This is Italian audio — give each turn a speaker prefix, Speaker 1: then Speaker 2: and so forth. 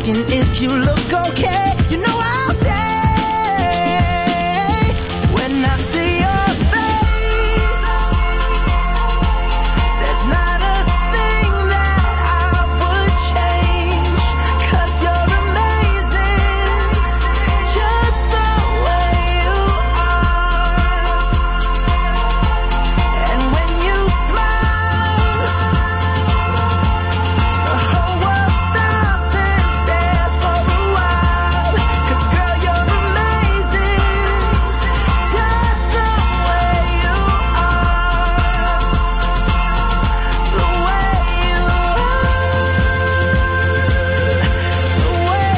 Speaker 1: asking if you look okay. You know I